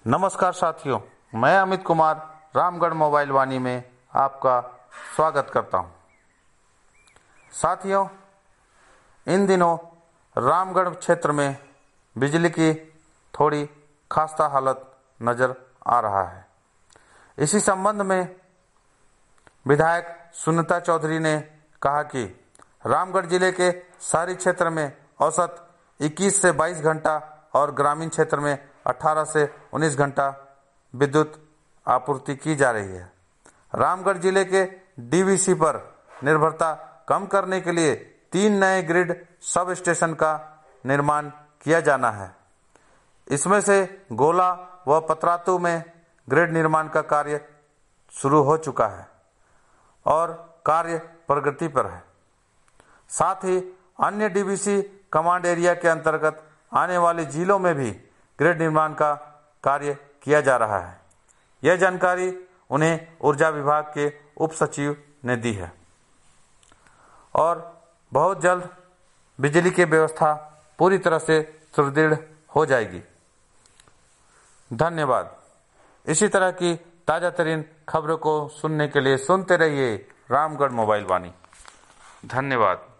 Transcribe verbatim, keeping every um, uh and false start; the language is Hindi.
नमस्कार साथियों, मैं अमित कुमार रामगढ़ मोबाइल वाणी में आपका स्वागत करता हूं। साथियों, इन दिनों रामगढ़ क्षेत्र में बिजली की थोड़ी खस्ता हालत नज़र आ रहा है। इसी संबंध में विधायक सुनीता चौधरी ने कहा कि रामगढ़ जिले के शहरी क्षेत्र में औसत इक्कीस से बाईस घंटा और ग्रामीण क्षेत्र में अठारह से उन्नीस घंटा विद्युत आपूर्ति की जा रही है। रामगढ़ जिले के डीवीसी पर निर्भरता कम करने के लिए तीन नए ग्रिड सब स्टेशन का निर्माण किया जाना है। इसमें से गोला व पतरातू में ग्रिड निर्माण का कार्य शुरू हो चुका है और कार्य प्रगति पर है। साथ ही अन्य डीवीसी कमांड एरिया के अंतर्गत आने वाले जिलों में भी ग्रिड निर्माण का कार्य किया जा रहा है। यह जानकारी उन्हें ऊर्जा विभाग के उप सचिव ने दी है और बहुत जल्द बिजली की व्यवस्था पूरी तरह से सुदृढ़ हो जाएगी। धन्यवाद। इसी तरह की ताजा तरीन खबरों को सुनने के लिए सुनते रहिए रामगढ़ मोबाइल वाणी। धन्यवाद।